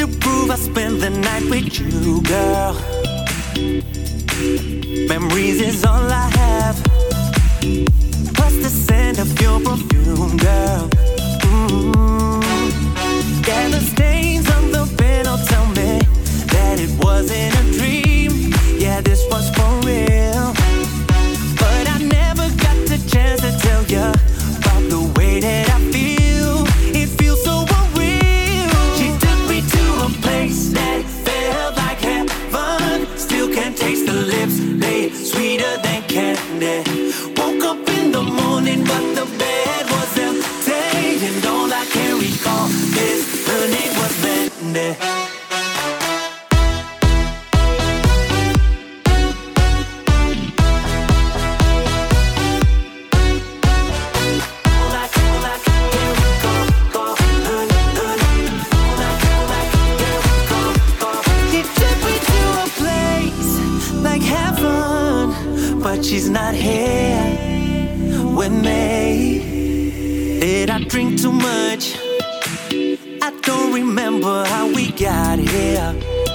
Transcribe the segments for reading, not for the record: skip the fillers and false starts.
to prove I spent the night with you, girl. Memories is all I have, plus the scent of your perfume, girl. Yeah, the stains on the pillow tell me that it wasn't a dream. Yeah, this was for real. But I never got the chance to tell you about the way that I feel. It feels so unreal. She took me to a place that felt like heaven. Still can't taste the lips, they sweeter than candy. Woke up in the morning, but the bed was empty, and all I can recall is her name was Mandy. She's not here with me. Did I drink too much? I don't remember how we got here.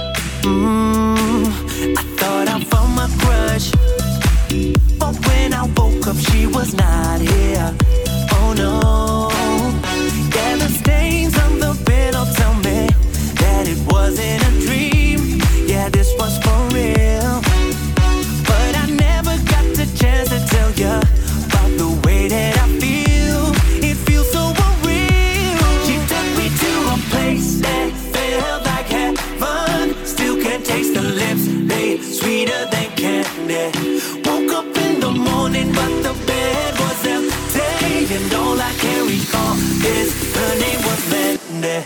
I thought I found my crush, but when I woke up she was not here. Oh no. Yeah, the stains on the pillow tell me that it wasn't a dream. Yeah, this was for real. But I never got the chance to tell you about the way that I feel. It feels so unreal. She took me to a place that felt like heaven. Still can't taste the lips, they sweeter than candy. Woke up in the morning, but the bed was empty, and all I can recall is her name was Mandy.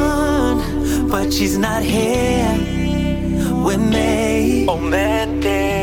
She's not here with me. Oh, Mandy.